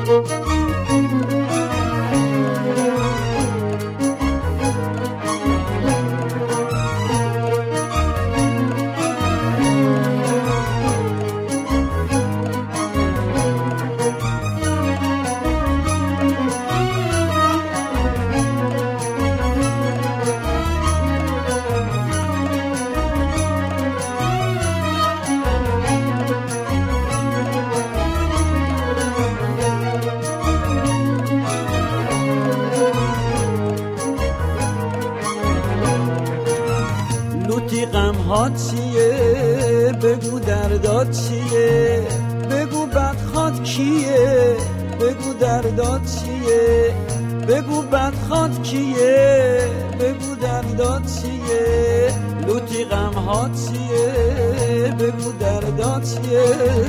غم‌هات چیه؟ بگو دردات چیه؟ بگو بدخواد کیه؟ بگو دردات چیه؟ بگو بدخواد کیه؟ بگو دردات چیه؟ لوتی غم‌هات چیه؟ بگو دردات چیه؟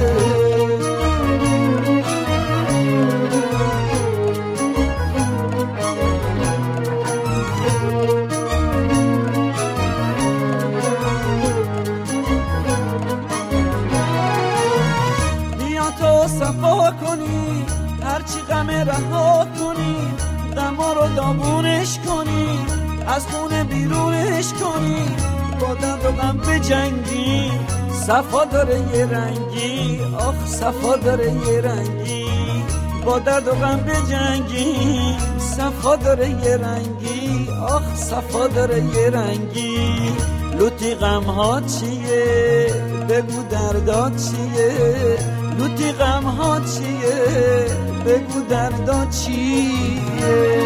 صفا کنی هرچی غم رها کنی، غما رو دامونش کنی، از خونه بیرونش کنی، با درد و غم بجنگی. صفا داره یه رنگی، آخ صفا داره یه رنگی، با درد و غم بجنگی. صفا داره یه رنگی، آخ صفا داره یه رنگی. لوتی غم‌هات چیه؟ بگو دردات چیه؟ لوتی غم‌هات چیه؟ بگو دردات چیه؟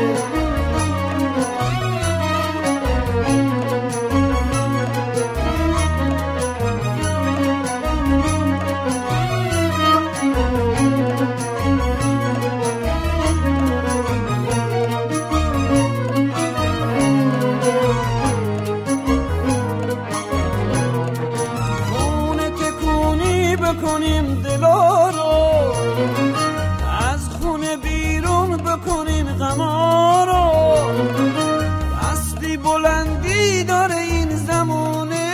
بکنیم دلا رو، از خونه بیرون بکنیم غما رو. اصلی بلندی داره این زمونه،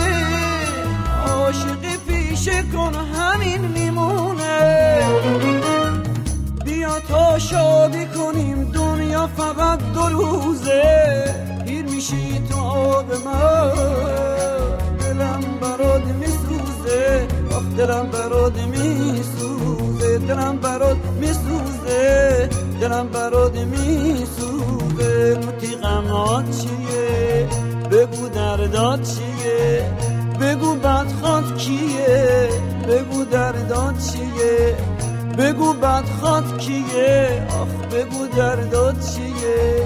عاشقی پیشه کن همین میمونه. بیا تا شادی کنیم، دنیا فقط 2 روزه. پیر میشی تو آب من، دلم برات میسوزه، دلم برات میسوزه، دلم برات میسوزه، دلم برات میسوزه. لوتی غم‌هات چیه؟ بگو دردات چیه؟ بگو بدخواد کیه؟ بگو دردات چیه؟ بگو بدخواد کیه؟ آخ بگو دردات چیه؟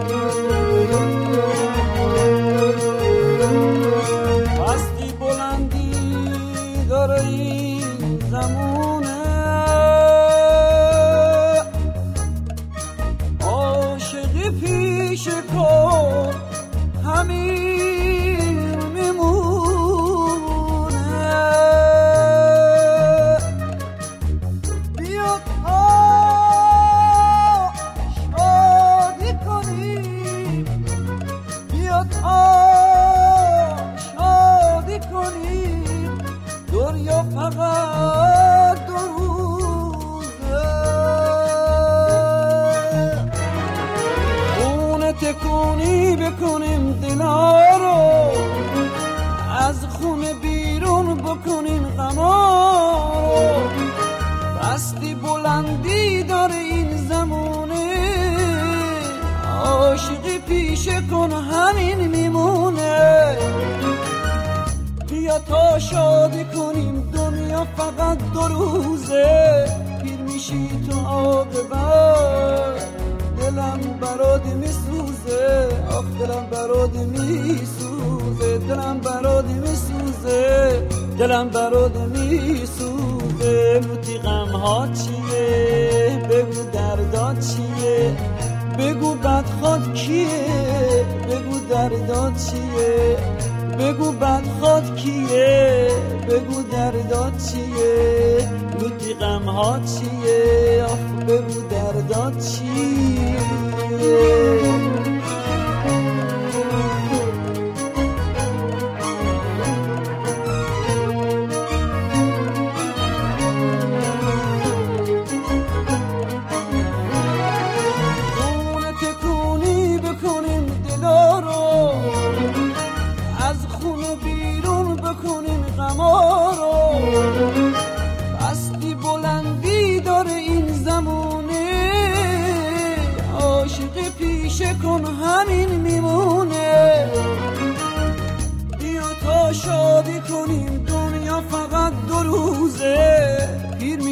هستی بلندی داره این زمونه، عاشقی پیش کن همین میمونه. بیا تا شادی کنیم، بیا تا شادی کنیم، دنیا فقط 2 روزه. خونه تکونی بکنیم دلا رو، از خونه بیرون بکنیم غما رو. بستی بلندی داره این زمونه، عاشقی پیشه کن همین میمونه. بیا تا شادی کنیم، دنیا فقط 2 روزه. پیر میشی تو آب من، دلم برات میسوزه، آخ دلم برات میسوزه، دلم برات میسوزه، دلم برات میسوزه. لوتی غم‌هات چیه؟ بگو دردات چیه؟ بگو بدخواد کیه؟ بگو دردات چیه؟ بگو بدخواد کیه؟ بگو دردات چیه؟ لوتی غم‌هات چیه؟ آخ بگو دردات چیه؟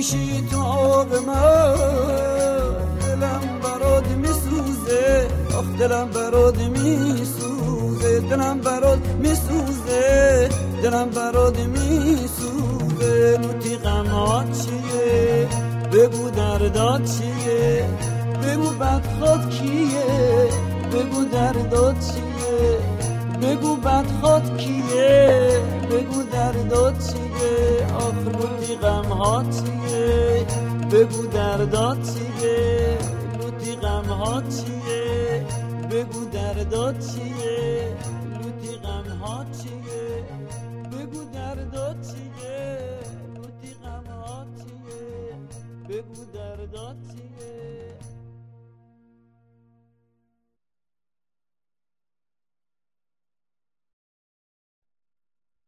میشی تو آب من، دلم برات میسوزه، آخ دلم برات میسوزه، دلم برات میسوزه، دلم برات میسوزه. لوتی غمات چیه؟ بگو دردات چیه؟ بگو بدخواد کیه؟ بگو دردات چیه؟ بگو بدخواد کیه؟ بگو دردات چیه؟ آخ لوتی غمات چیه؟ بگو دردات چیه؟ لوتی غمات چیه؟ بگو دردات چیه؟ لوتی غمات چیه؟ بگو دردات چیه؟ لوتی غمات چیه؟ بگو دردات چیه؟